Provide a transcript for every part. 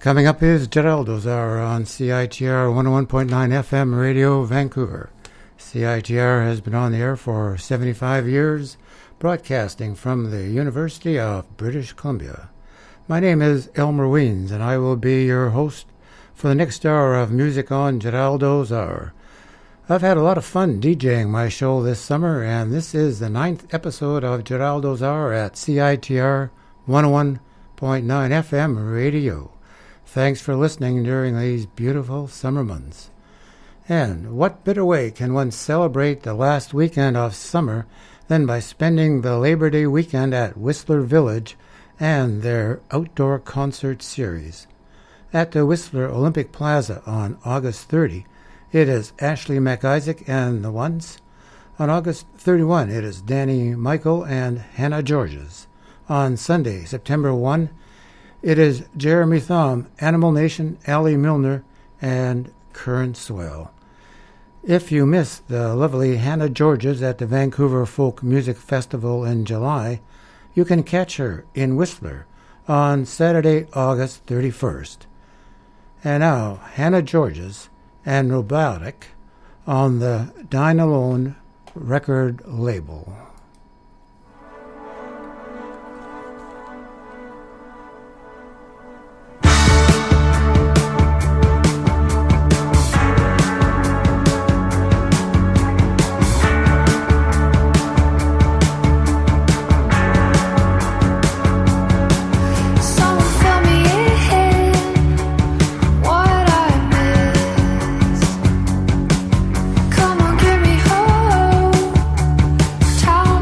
Coming up is Geraldo's Hour on CITR 101.9 FM Radio, Vancouver. CITR has been on the air for 75 years, broadcasting from the University of British Columbia. My name is Elmer Weens, and I will be your host for the next hour of music on Geraldo's Hour. I've had a lot of fun DJing my show this summer, and this is the 9th episode of Geraldo's Hour at CITR 101.9 FM Radio. Thanks for listening during these beautiful summer months. And what better way can one celebrate the last weekend of summer than by spending the Labor Day weekend at Whistler Village and their outdoor concert series. At the Whistler Olympic Plaza on August 30, it is Ashley McIsaac and the Ones. On August 31, it is Danny Michael and Hannah Georges. On Sunday, September 1, it is Jeremy Thom, Animal Nation, Allie Milner, and Current Swell. If you missed the lovely Hannah Georges at the Vancouver Folk Music Festival in July, you can catch her in Whistler on Saturday, August 31st. And now, Hannah Georges and Robotic on the Dine Alone record label. Town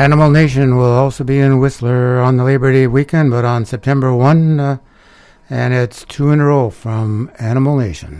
Animal Nation will also be in Whistler on the Labor Day weekend, but on September 1, and it's 2 in a row from Animal Nation.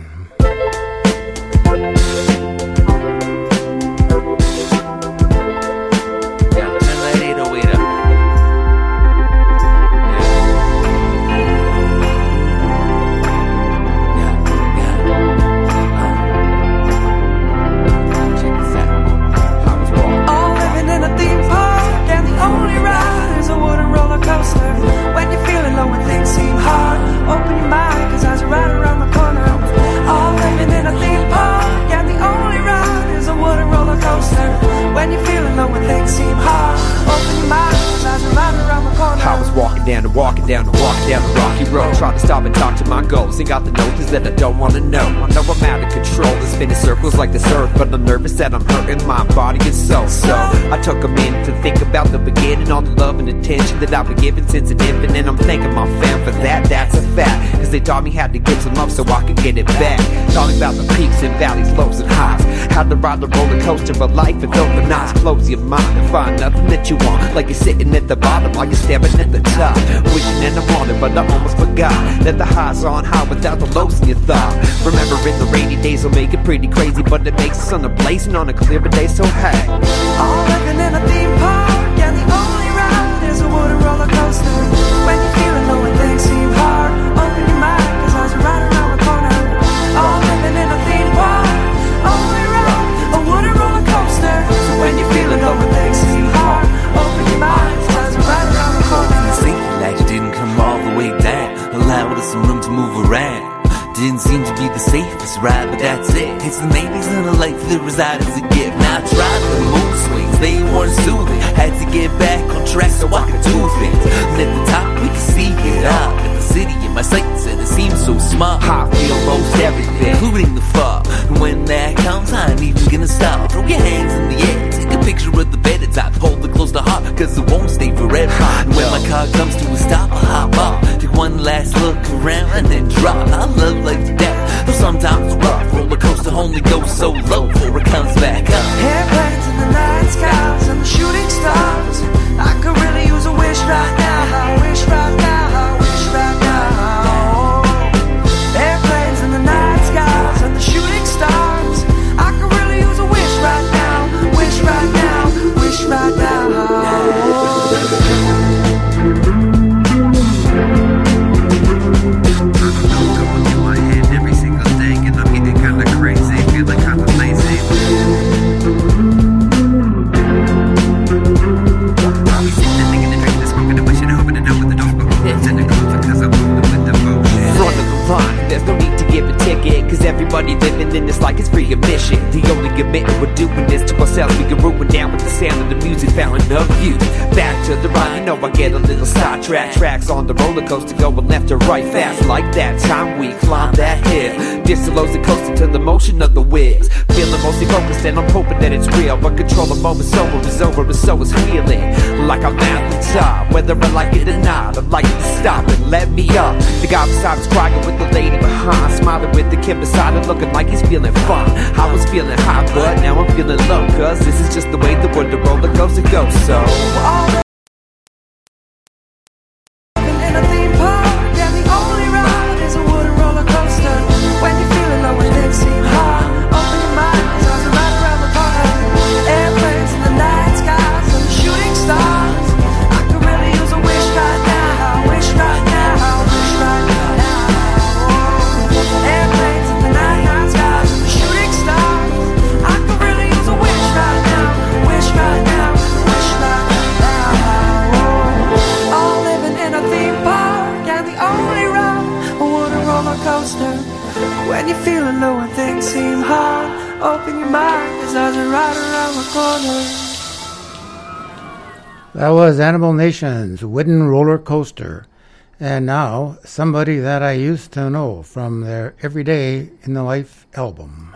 Walking down the rocky road, trying to stop and talk to my goals. Ain't got the notice that I don't wanna know. I know I'm out of control, it's spinning circles like this earth, but I'm nervous that I'm hurting my body and soul. So I took a minute to think about the beginning, all the love and attention that I've been given since an infant, and I'm thanking my fam for that. That's a fact, cause they taught me how to give some love so I could get it back. Taught me about the peaks and valleys, lows and highs, how to ride the roller coaster of life and open eyes. Close your mind and find nothing that you want, like you're sitting at the bottom while you're staring at the top. Wishing and I wanted, but I almost forgot that the highs are on high without the lows in your thought. Remembering the rainy days will make it pretty crazy, but it makes the sun a blazing on a clear day, so hey. All living in a theme park, and the only ride is a wooden roller coaster. When you're feeling low and things seem hard, open your mind, cause eyes are right around the corner. All living in a theme park, only ride a wooden roller coaster. So when you're feeling low and things seem hard, open your mind, cause eyes are right around the corner. Didn't come all the way down, allowed us some room to move around. Didn't seem to be the safest ride, but that's it. It's the maybes in a life that reside as a gift. Now I tried the mood swings, they weren't soothing. Had to get back on track so I could do things. And at the top we could see it all. At the city in my sights and it seems so smart. I feel most everything, including the fall. And when that comes, I ain't even gonna stop. Throw your hands in the air, take a picture of the bed at top. Hold it close to heart, cause it won't stay forever. And when my car comes to a stop, I hop off. Take one last look around and then drop. I love life to death, though sometimes it's rough. Roller coaster only goes so low before it comes back up. Airplanes in the night skies and the shooting stars. I could really use a wish right now. Wish right now. Wish right now. Airplanes in the night skies and the shooting stars. I could really use a wish right now. Wish right now. Wish right now. There's no need to give a ticket, cause everybody living in this like it's free admission. The only commitment we're doing this to ourselves. We can ruin down with the sound of the music, fountain of youth. Back to the ride, you know I get a little sidetracked. Tracks on the roller coaster going left to right fast. Like that time we climb that hill, distillos and coasting to the motion of the wheels. Feeling mostly focused and I'm hoping that it's real, but control the moment sober is over and so is feeling. Like I'm at the top, whether I like it or not, I'm liking to stop and let me up. The guy beside is crying with the lady behind, smiling with the kid beside her, looking like he's feeling fine. I was feeling high, but now I'm feeling low, cause this is just the way the world, the roller coaster goes. So in a theme park, and the only ride is a wooden roller coaster. When you're feeling low and things seem hard, open your mind, cause eyes are right around the corner. Airplanes in the night skies and the shooting stars. I could really use a wish right now. Wish right now. Wish right now. Airplanes in the night skies and the shooting stars. I could really use a wish right now. Wish right now. Wish right now. All living in a theme park, and the only ride a wooden roller coaster. When you're feeling low and things seem hard, open your mind, cause eyes are right around the corner. That was Animal Nation's Wooden Roller Coaster. And now, somebody that I used to know from their Everyday in the Life album.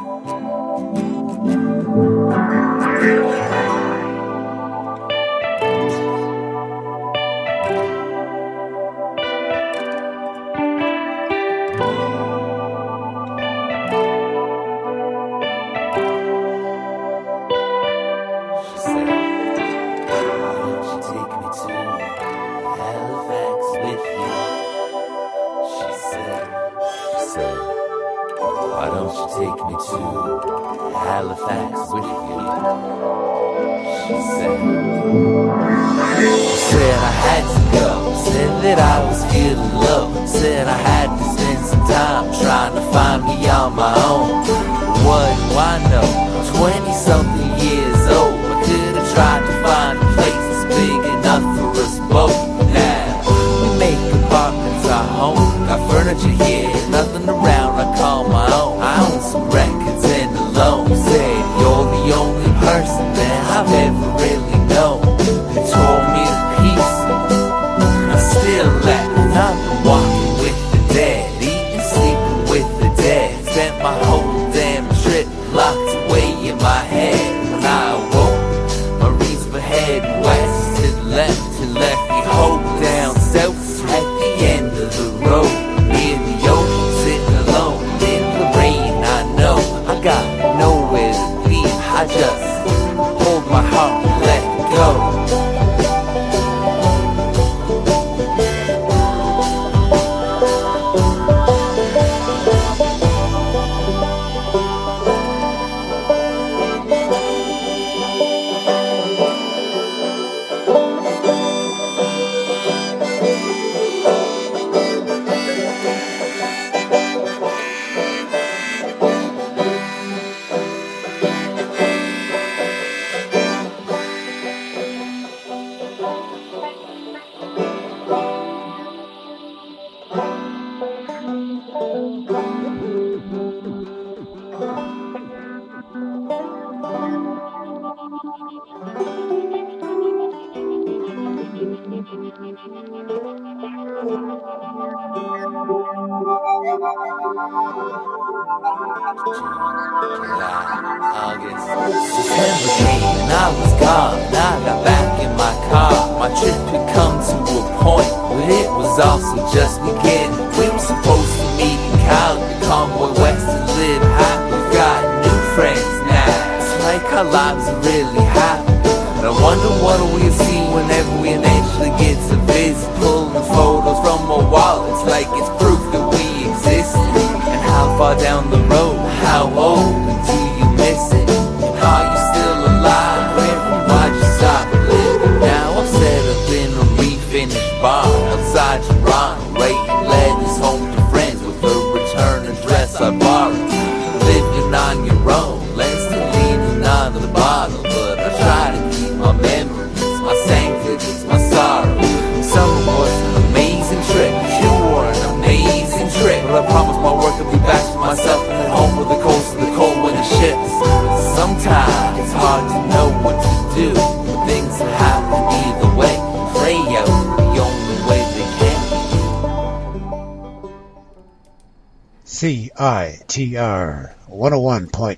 CITR 101.9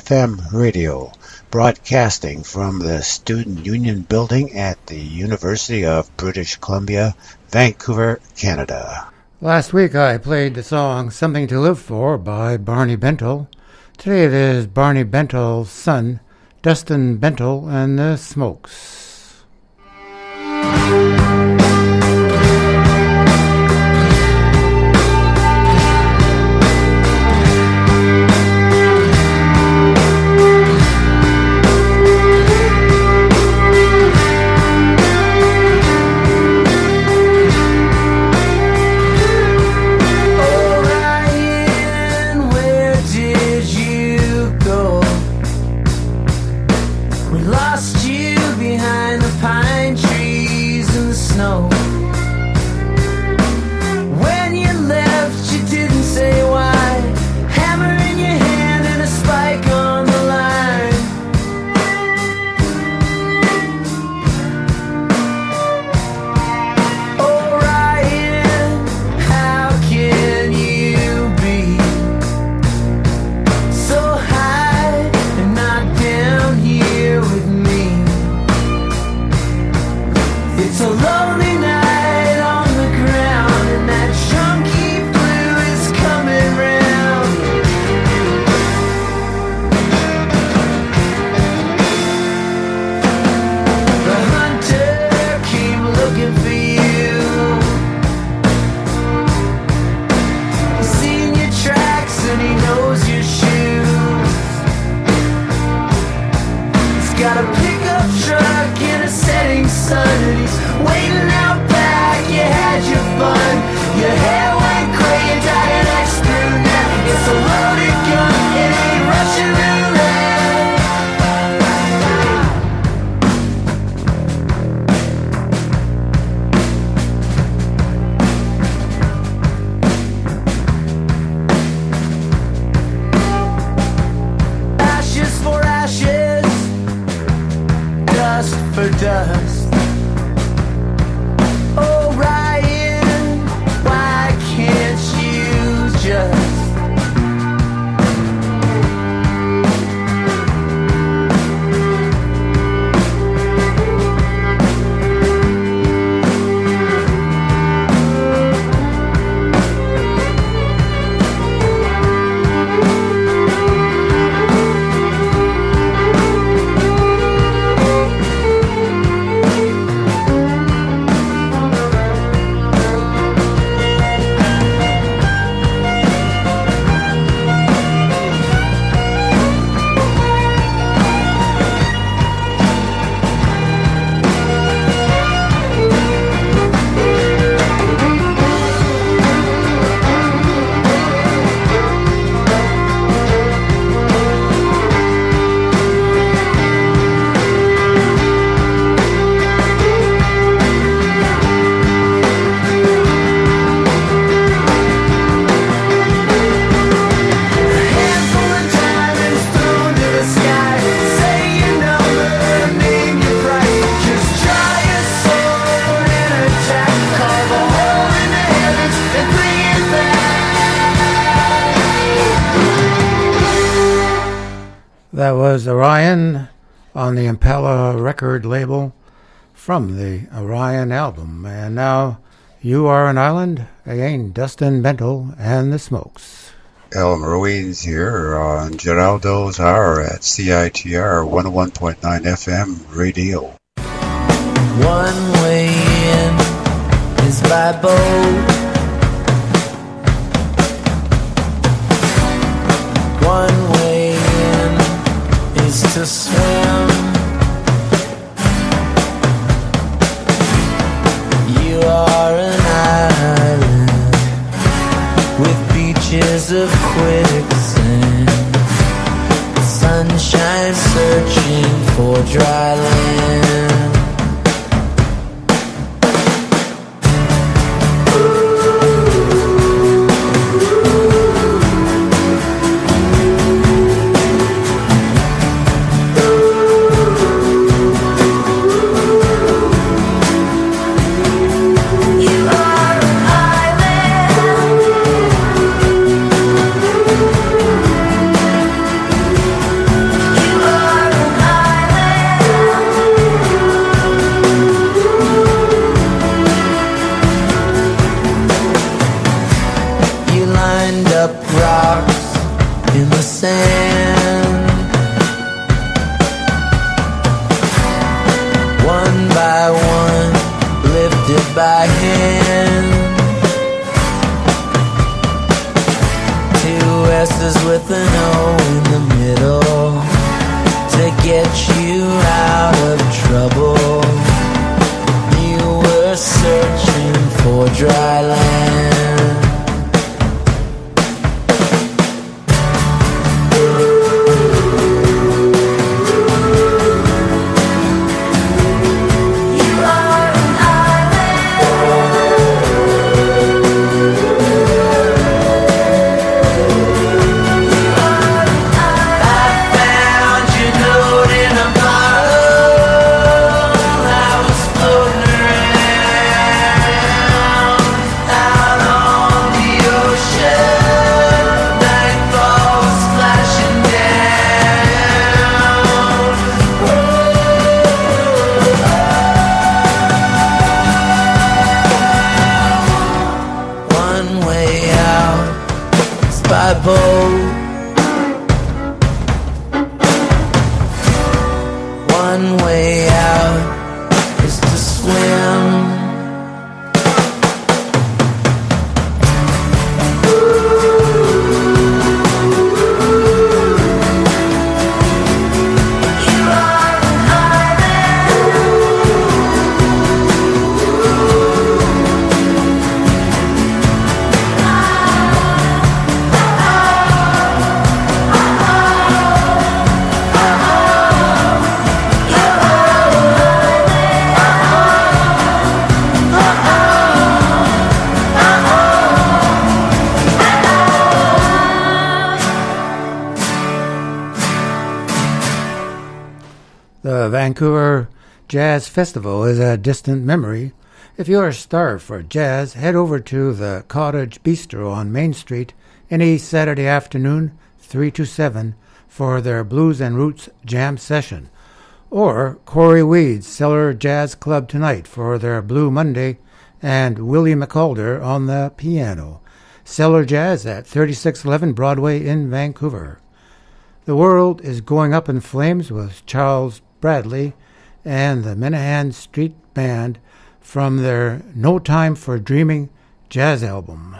FM radio, broadcasting from the Student Union Building at the University of British Columbia, Vancouver, Canada. Last week I played the song Something to Live For by Barney Bentel. Today it is Barney Bentel's son, Dustin Bentel, and the Smokes. Lost you behind the pine trees. dust. Oh Ryan, why can't you just That was Orion on the Impala record label from the Orion album. And now, You Are an Island, again, Dustin Bentel and the Smokes. Alan Ruiz here on Geraldo's Hour at CITR 101.9 FM radio. One way in is by boat. One way in is to swim. You are an island with beaches of quicksand, sunshine searching for dry land. By hand, two S's with an O in the middle to get you out of trouble. You were searching for dry land. One way out is to swim. The Vancouver jazz festival is a distant memory, if you are starved for jazz, head over to the Cottage Bistro on Main Street any Saturday afternoon, 3 to 7, for their Blues and Roots Jam session. Or Corey Weed's Cellar Jazz Club tonight for their Blue Monday, and Willie McCalder on the piano. Cellar Jazz at 3611 Broadway in Vancouver. The World is Going Up in Flames with Charles Bradley and the Menahan Street Band from their No Time for Dreaming jazz album.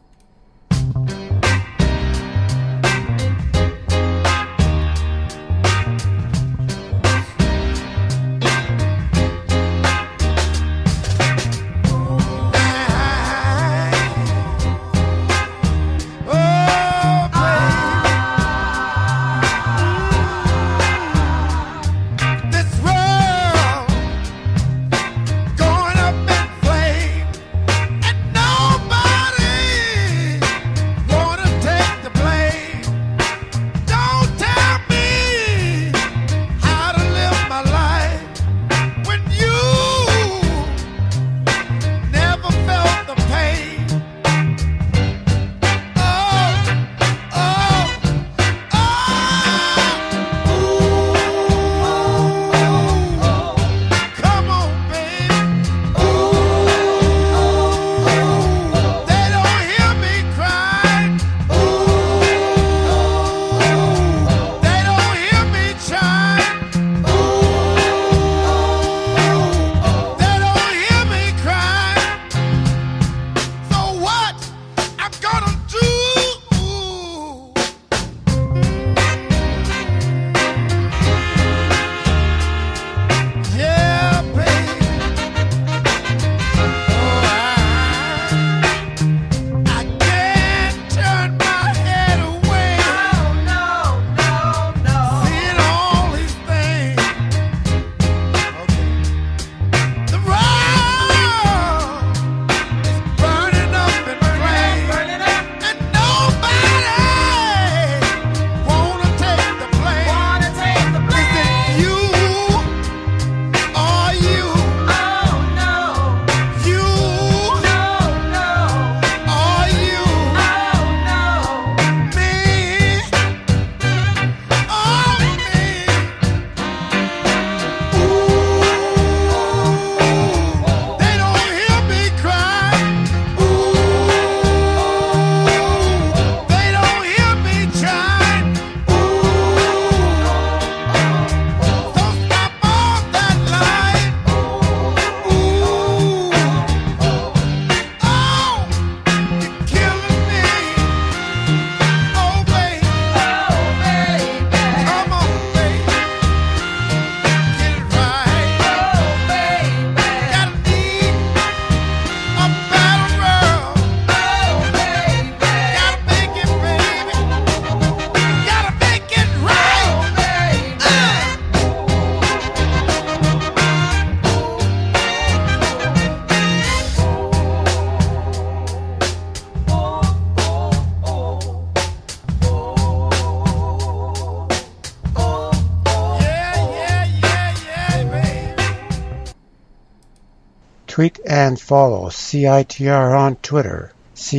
Tweet and follow CITR on Twitter,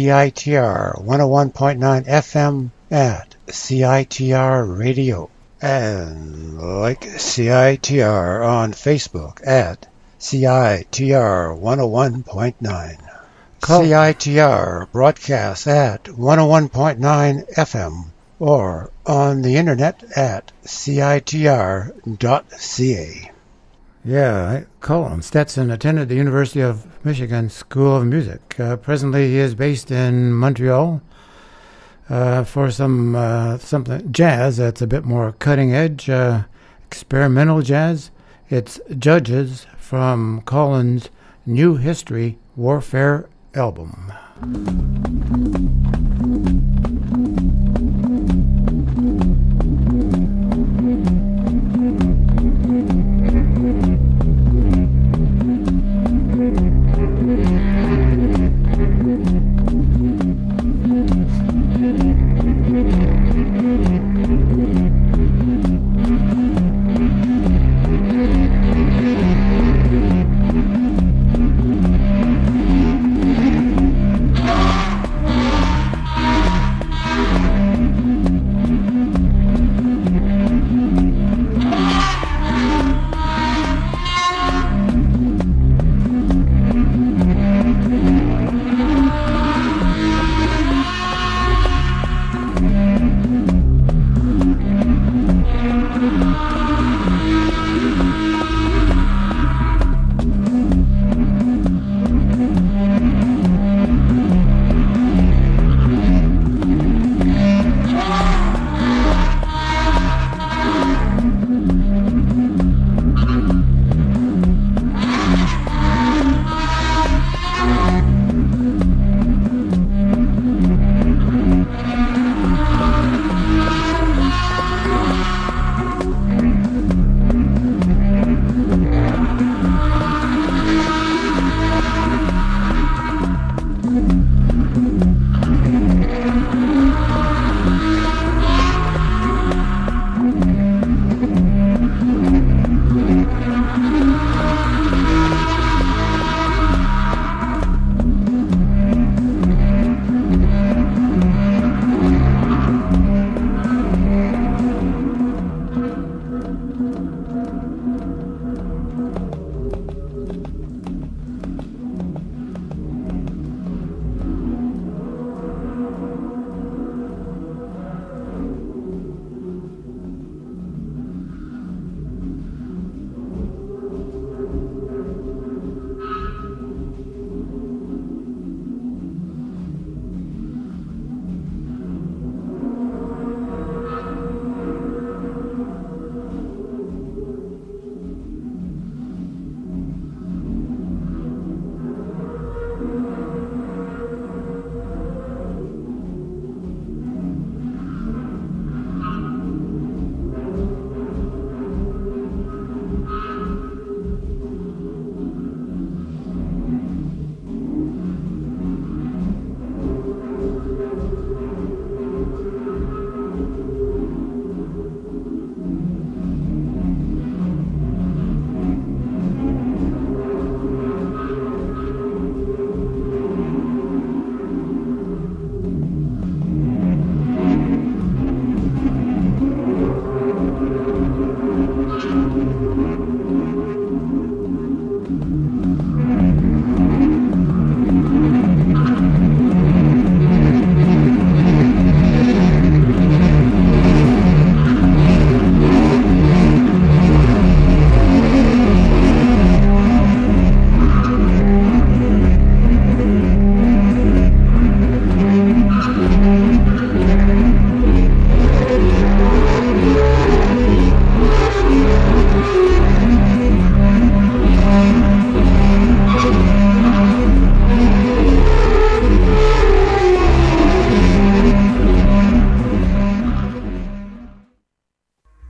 CITR 101.9 FM at CITR Radio, and like CITR on Facebook at CITR 101.9. CITR broadcasts at 101.9 FM or on the internet at CITR.ca. Yeah, Colin Stetson attended the University of Michigan School of Music. Presently, he is based in Montreal for something jazz that's a bit more cutting edge, experimental jazz. It's Judges from Colin's New History Warfare album.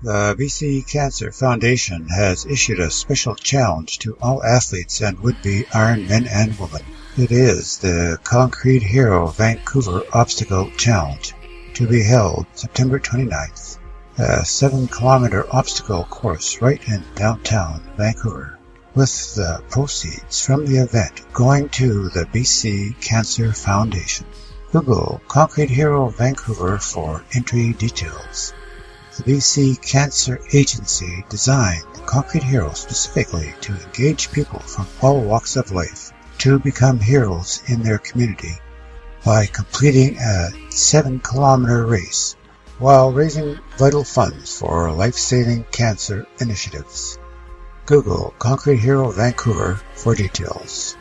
The BC Cancer Foundation has issued a special challenge to all athletes and would-be Iron men and women. It is the Concrete Hero Vancouver Obstacle Challenge, to be held September 29th, a 7-kilometer obstacle course right in downtown Vancouver, with the proceeds from the event going to the BC Cancer Foundation. Google Concrete Hero Vancouver for entry details. The BC Cancer Agency designed the Concrete Hero specifically to engage people from all walks of life to become heroes in their community by completing a 7-kilometer race while raising vital funds for life-saving cancer initiatives. Google Concrete Hero Vancouver for details.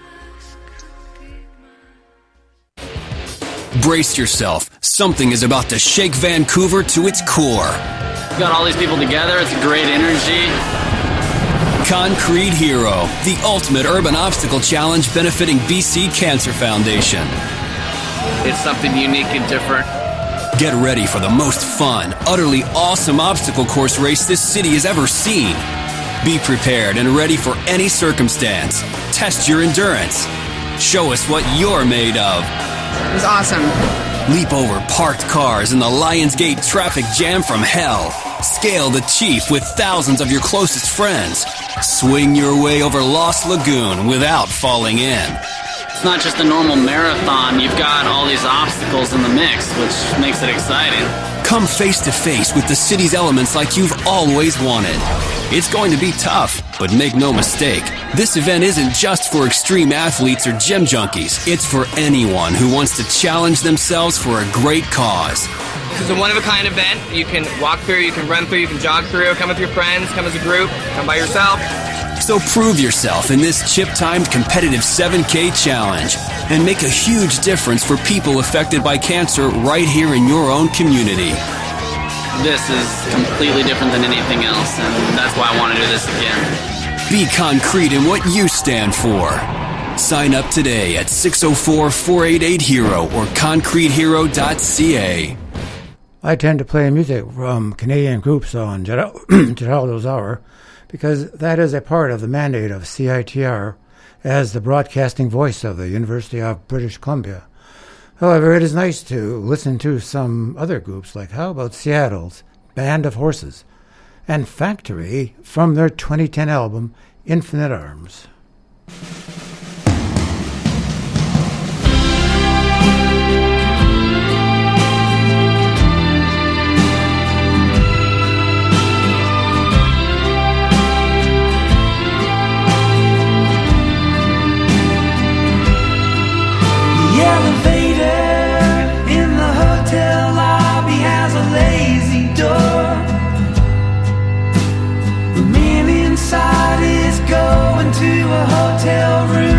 Brace yourself. Something is about to shake Vancouver to its core. Got all these people together. It's a great energy. Concrete Hero, the ultimate urban obstacle challenge benefiting BC Cancer Foundation. It's something unique and different. Get ready for the most fun, utterly awesome obstacle course race this city has ever seen. Be prepared and ready for any circumstance. Test your endurance. Show us what you're made of. It was awesome. Leap over parked cars in the Lionsgate traffic jam from hell. Scale the Chief with thousands of your closest friends. Swing your way over Lost Lagoon without falling in. It's not just a normal marathon. You've got all these obstacles in the mix, which makes it exciting. Come face to face with the city's elements like you've always wanted. It's going to be tough, but make no mistake, this event isn't just for extreme athletes or gym junkies. It's for anyone who wants to challenge themselves for a great cause. This is a one-of-a-kind event. You can walk through, you can run through, you can jog through, come with your friends, come as a group, come by yourself. So prove yourself in this chip-timed competitive 7K challenge and make a huge difference for people affected by cancer right here in your own community. This is completely different than anything else, and that's why I want to do this again. Be concrete in what you stand for. Sign up today at 604-488-HERO or concretehero.ca. I tend to play music from Canadian groups on Geraldo's Hour because that is a part of the mandate of CITR as the broadcasting voice of the University of British Columbia. However, it is nice to listen to some other groups, like how about Seattle's Band of Horses and Factory from their 2010 album Infinite Arms. The elevator in the hotel lobby has a lazy door. The man inside is going to a hotel room.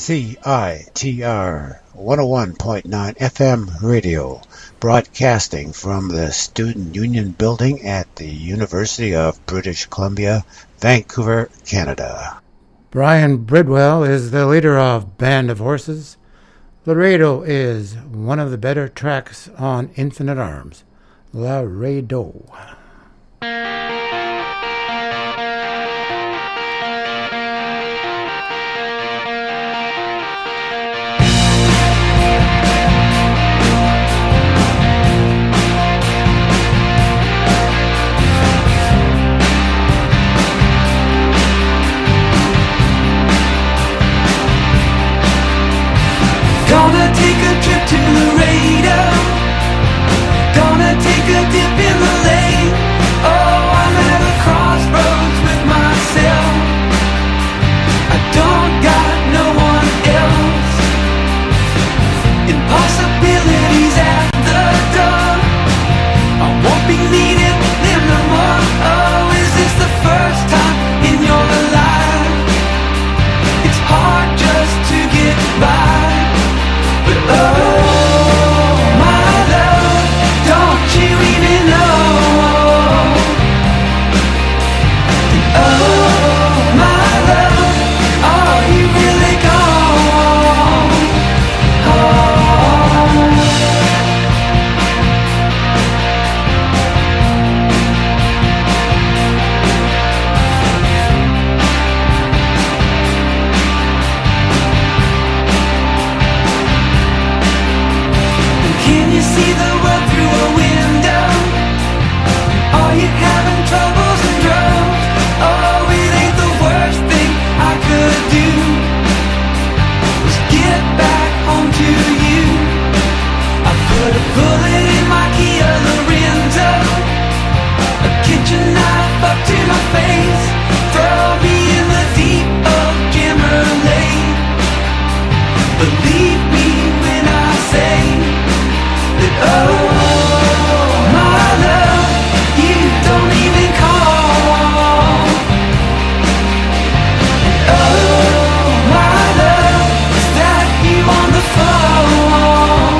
CITR 101.9 FM radio, broadcasting from the Student Union Building at the University of British Columbia, Vancouver, Canada. Brian Bridwell is the leader of Band of Horses. Laredo is one of the better tracks on Infinite Arms. Laredo. Gonna take a trip to Laredo. Gonna take a dip in the lake. Oh, I'm at a crossroads with myself. I don't got no one else. Impossibilities at the door. I won't be needing them no more. Oh, is this the first time in your life? It's hard just to get by. But oh, my love, don't you even know? Oh, my love, are you really gone? Can you see the world through a window? Are you having troubles and drugs? Oh, it ain't the worst thing I could do. Was get back home to you. I put a bullet in my Kia Lorenzo, a kitchen knife up to my face. Throw me in the deep of Jammerlade. Believe me when I say that, oh, my love, you don't even call. And oh, my love, is that you on the phone?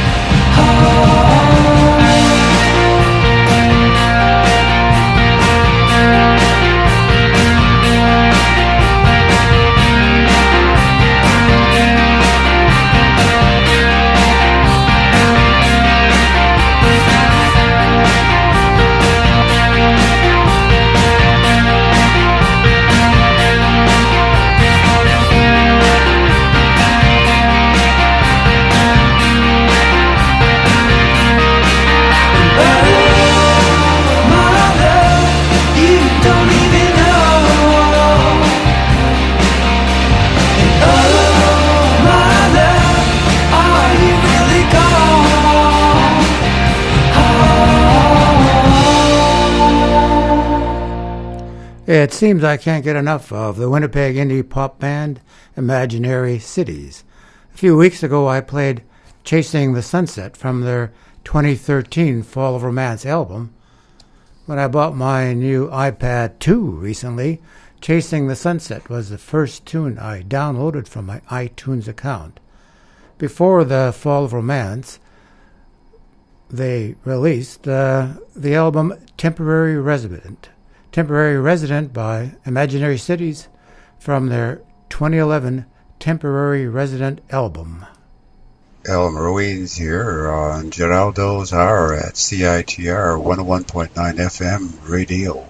It seems I can't get enough of the Winnipeg indie pop band Imaginary Cities. A few weeks ago I played Chasing the Sunset from their 2013 Fall of Romance album. When I bought my new iPad 2 recently, Chasing the Sunset was the first tune I downloaded from my iTunes account. Before the Fall of Romance, they released the album Temporary Resident by Imaginary Cities from their 2011 Temporary Resident album. Alan Ruiz here on Geraldo's Hour at CITR 101.9 FM radio.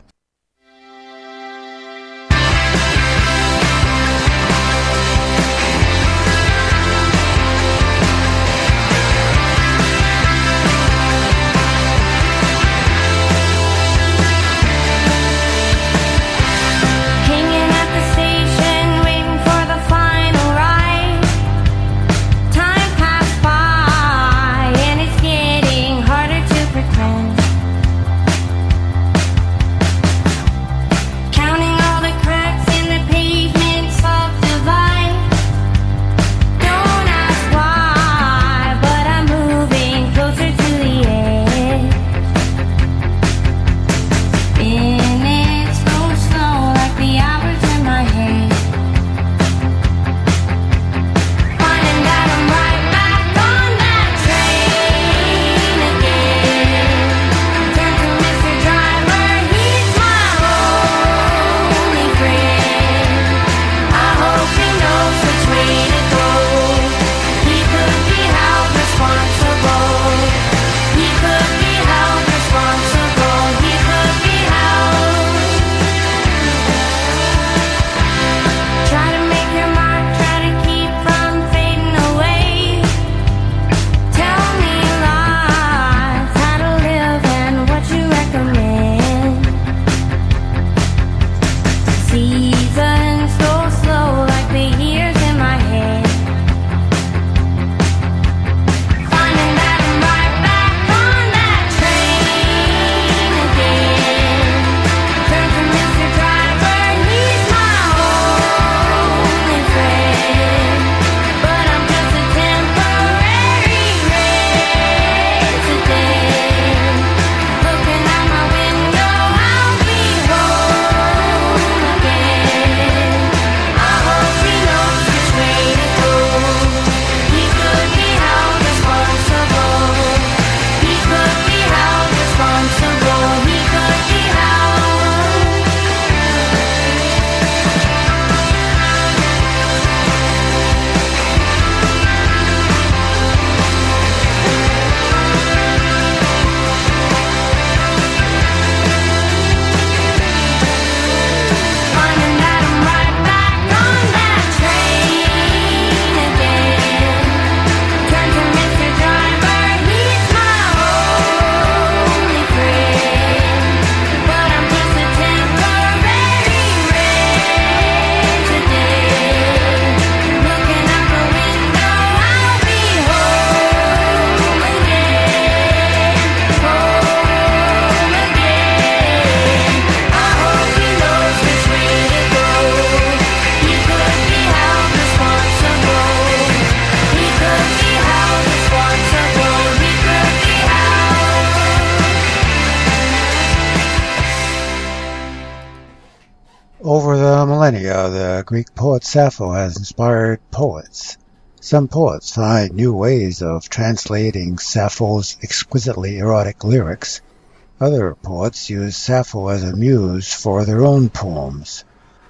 Over the millennia, the Greek poet Sappho has inspired poets. Some poets find new ways of translating Sappho's exquisitely erotic lyrics. Other poets use Sappho as a muse for their own poems.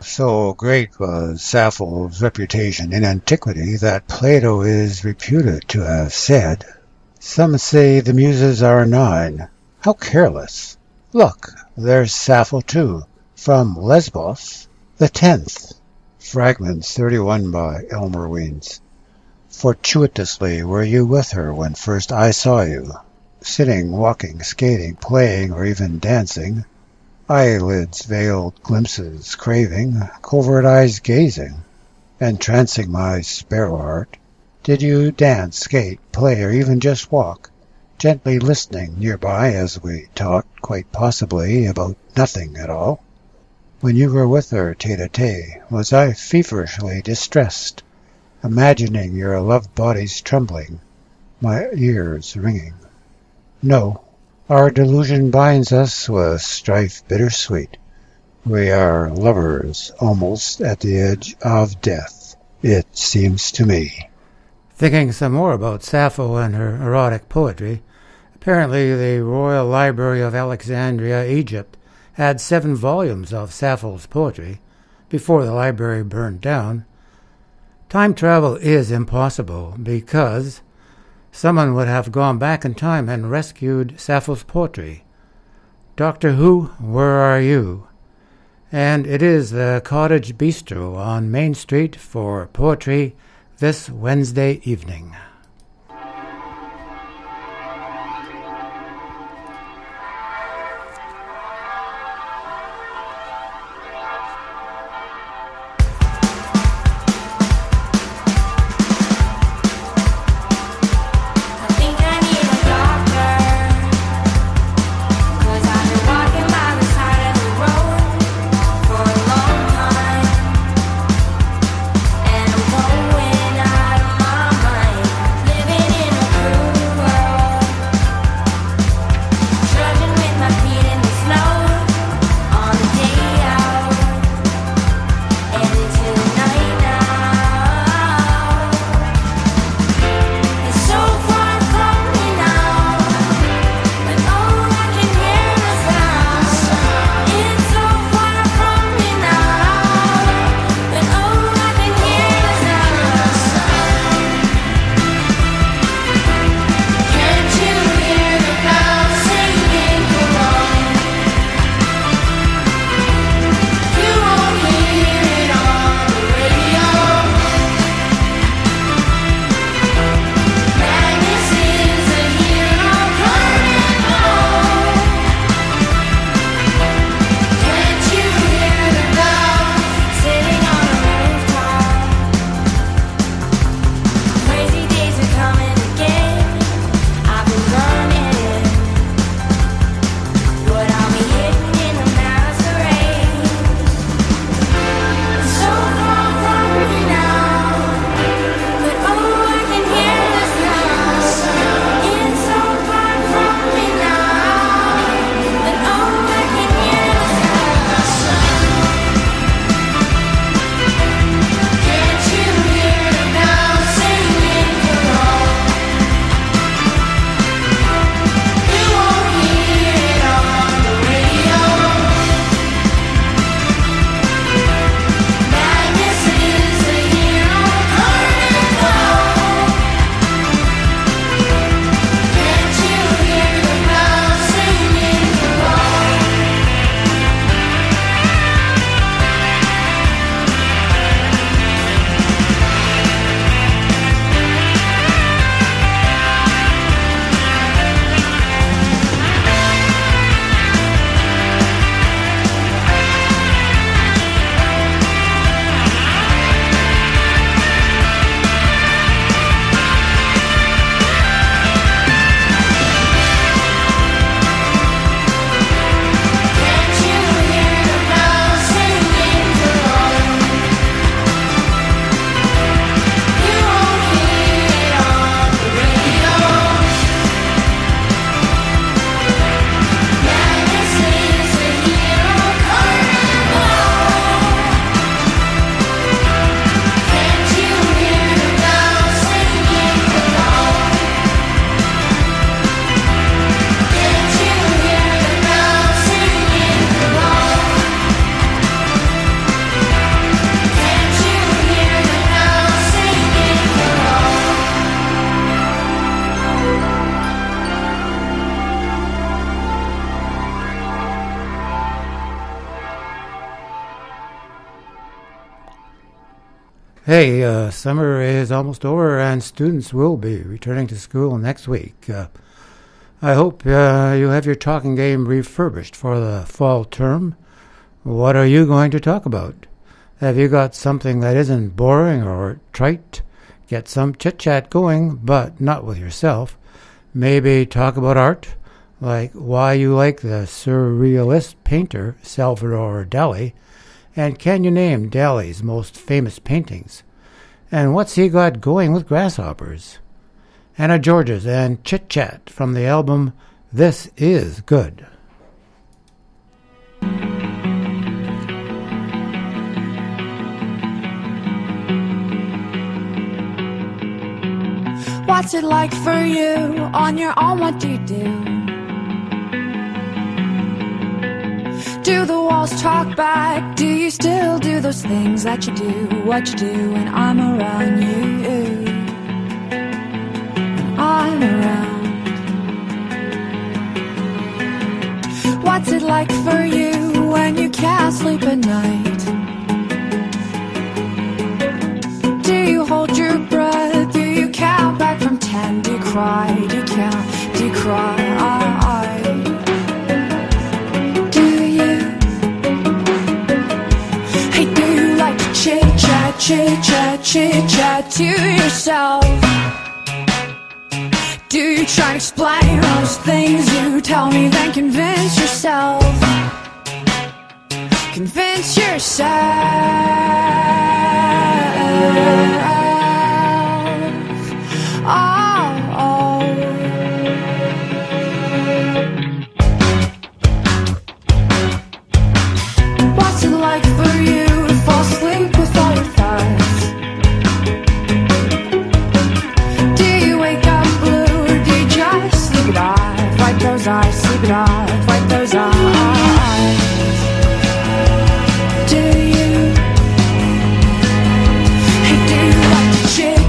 So great was Sappho's reputation in antiquity that Plato is reputed to have said, "Some say the muses are 9. How careless! Look, there's Sappho too, from Lesbos, the 10th." Fragments 31 by Elmer Weens. Fortuitously were you with her when first I saw you, sitting, walking, skating, playing, or even dancing, eyelids veiled glimpses craving, covert eyes gazing, entrancing my sparrow heart. Did you dance, skate, play, or even just walk, gently listening nearby as we talked, quite possibly about nothing at all? When you were with her tete-a-tete, was I feverishly distressed, imagining your loved bodies trembling, my ears ringing? No, our delusion binds us with strife bittersweet. We are lovers almost at the edge of death, it seems to me. Thinking some more about Sappho and her erotic poetry, apparently the Royal Library of Alexandria, Egypt, had 7 volumes of Sappho's poetry before the library burned down. Time travel is impossible because someone would have gone back in time and rescued Sappho's poetry. Doctor Who, where are you? And it is the Cottage Bistro on Main Street for poetry this Wednesday evening. And I'm going out of my mind. Hey, summer is almost over and students will be returning to school next week. I hope you have your talking game refurbished for the fall term. What are you going to talk about? Have you got something that isn't boring or trite? Get some chit-chat going, but not with yourself. Maybe talk about art, like why you like the surrealist painter Salvador Dali, and can you name Dali's most famous paintings? And what's he got going with grasshoppers? Anna Georges and Chit Chat from the album This Is Good. What's it like for you on your own? What do you do? Do the walls talk back? Do you still do those things that you do? What you do when I'm around you? When I'm around. What's it like for you when you can't sleep at night? Do you hold your breath? Do you count back from 10? Do you cry? Do you count? Do you cry? Chit-chat to yourself? Do you try to explain those things you tell me, then convince yourself? Convince yourself. What's it like for you to fall asleep with all your thoughts? Do you wake up blue or do you just sleep it off? Wipe those eyes, sleep it off, wipe those eyes. Do you? Hey, do you like to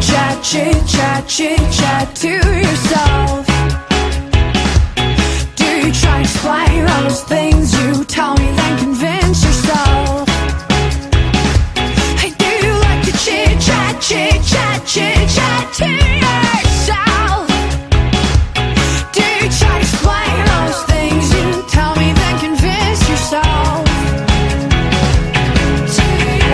chit-chat to yourself? Do you try to explain those things you tell me, then convince yourself? Hey, do you like to chit-chat to yourself? Do you try to explain those things you tell me, then convince yourself? To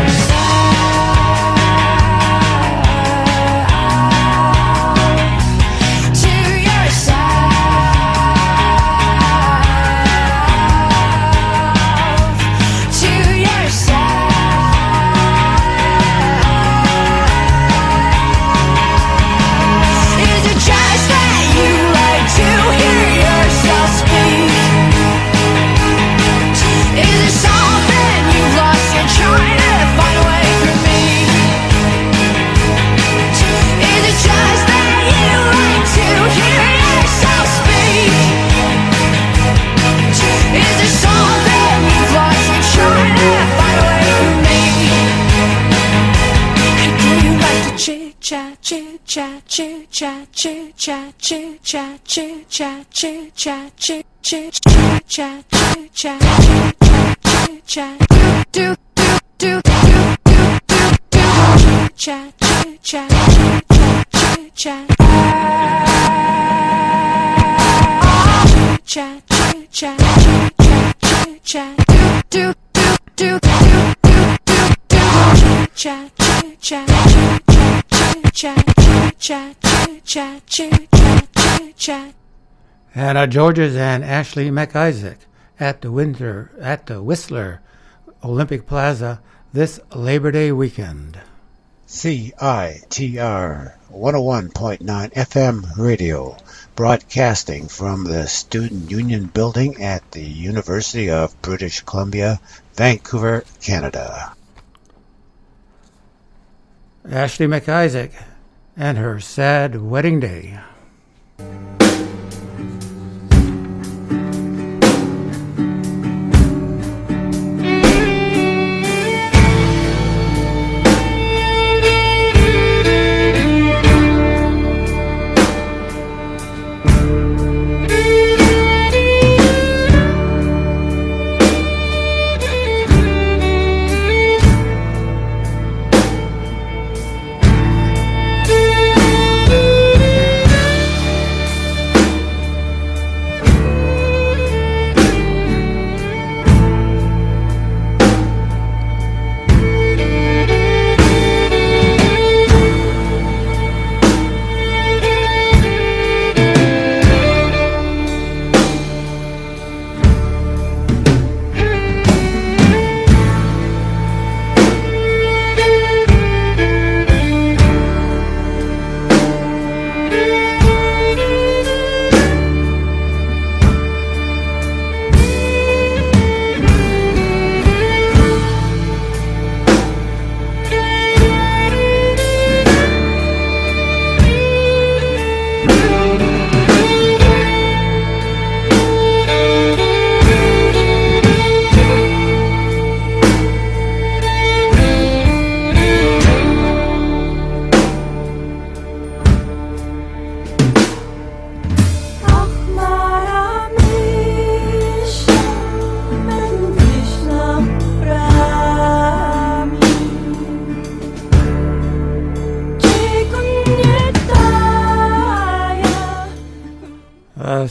Anna Georges and Ashley McIsaac at the Whistler Olympic Plaza this Labor Day weekend. CITR 101.9 FM radio, broadcasting from the Student Union Building at the University of British Columbia, Vancouver, Canada. Ashley McIsaac and her sad wedding day.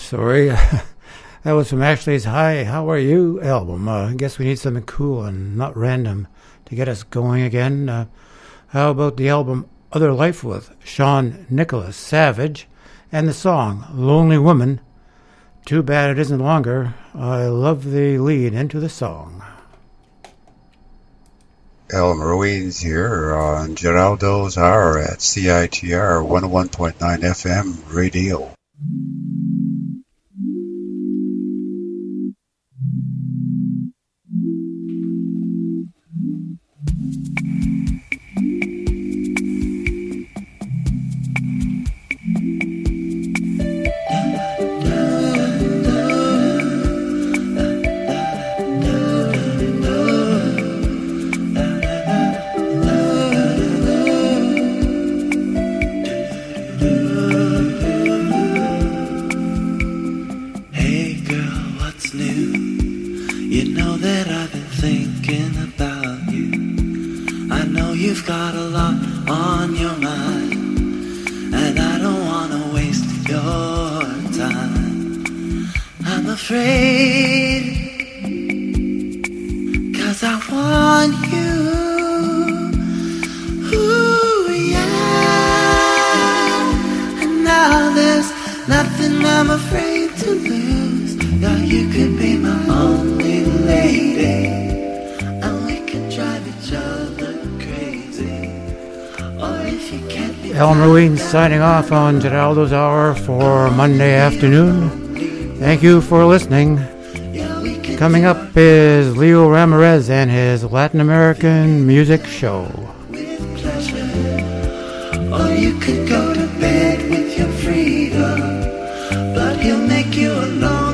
sorry. That was from Ashley's Hi, How Are You album. I guess we need something cool and not random to get us going again. How about the album Other Life with Sean Nicholas Savage and the song Lonely Woman? Too bad it isn't longer. I love the lead into the song. Elmer Ruiz here on Geraldo's Hour at CITR 101.9 FM radio. Signing off on Geraldo's Hour for Monday afternoon. Thank you for listening. Coming up is Leo Ramirez and his Latin American music show. Or you could go to bed with your freedom, but he'll make you alone.